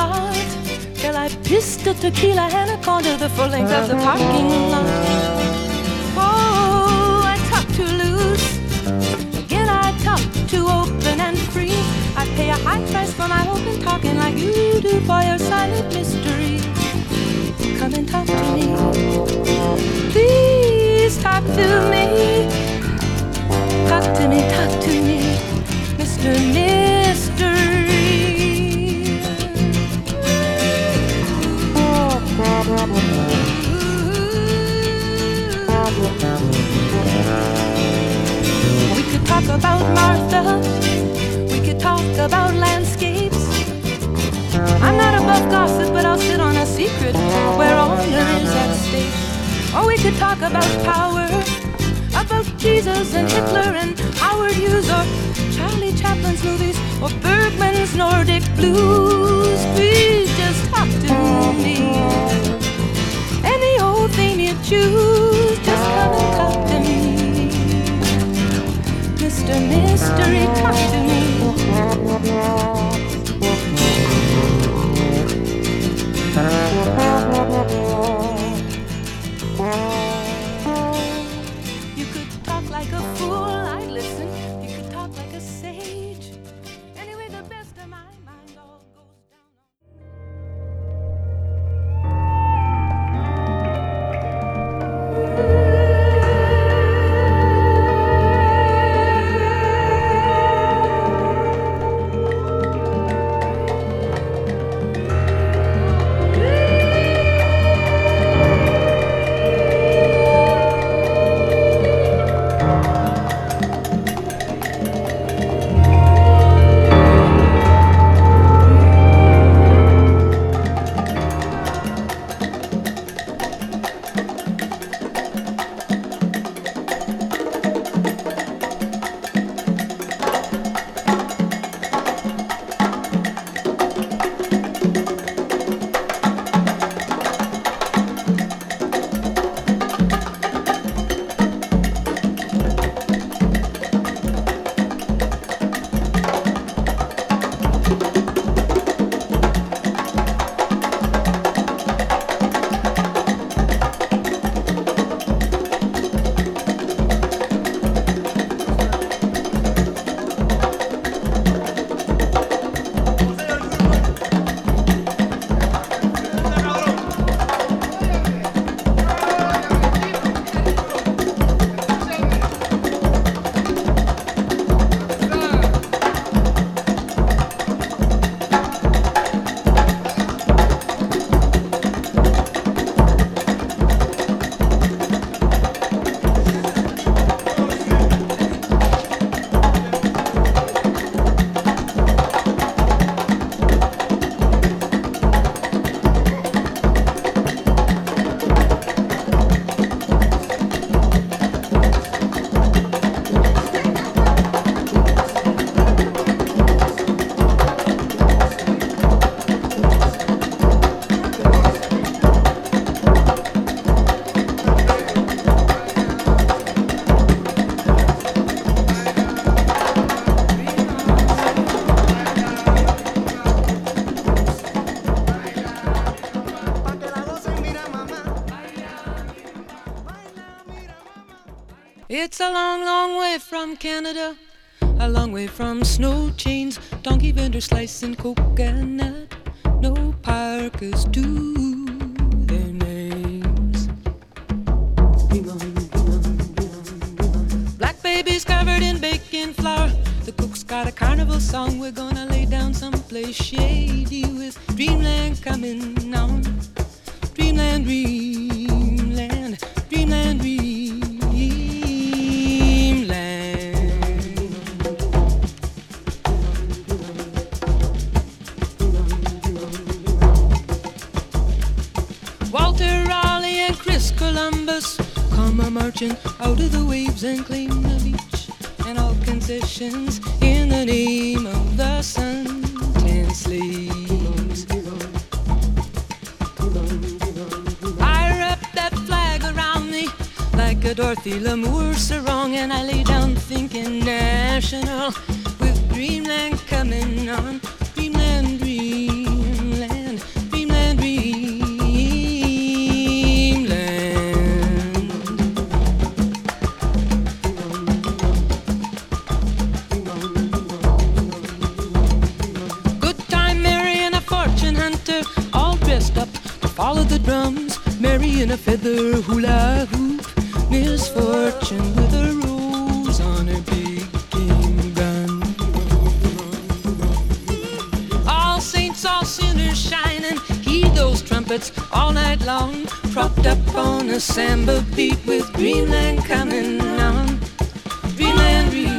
heart till I pissed a tequila and a corner the full length of the parking lot. Oh, I talk too loose, again I talk too open and free. I pay a high price for my open talking like you do for your silent mystery. Come and talk to me, please talk to me. Talk to me, Mr. Mystery. We could talk about Martha, we could talk about landscapes. I'm not above gossip, but I'll sit on a secret where honor is at stake. Or we could talk about power, about Jesus and Hitler and Howard Hughes, or Charlie Chaplin's movies, or Bergman's Nordic blues. Please just talk to me. Any old thing you choose, just come and talk to me. Mr. Mystery, talk to me. You could talk like a fool, I'd listen. You could talk like a sage. Anyway, the best of my mind all goes down It's a long, long way from Canada, a long way from snow chains, donkey vendors slicing coconut. No parkers do their names. Black babies covered in baking flour. The cook's got a carnival song. We're gonna lay down someplace shady with dreamland coming on. Dreamland, dreamland, dreamland, dreamland. Walter Raleigh and Chris Columbus come a-marching out of the waves and claim the beach and all concessions in the name of the sun-tan slaves. I wrap that flag around me like a Dorothy Lamour sarong, and I lay down thinking national with dreamland coming on. Dreamland, dreamland. Santa, all dressed up to follow the drums. Mary in a feather hula hoop, misfortune with a rose on her big game gun. All saints, all sinners shining, heed those trumpets all night long. Propped up on a samba beat with Greenland coming on. Greenland,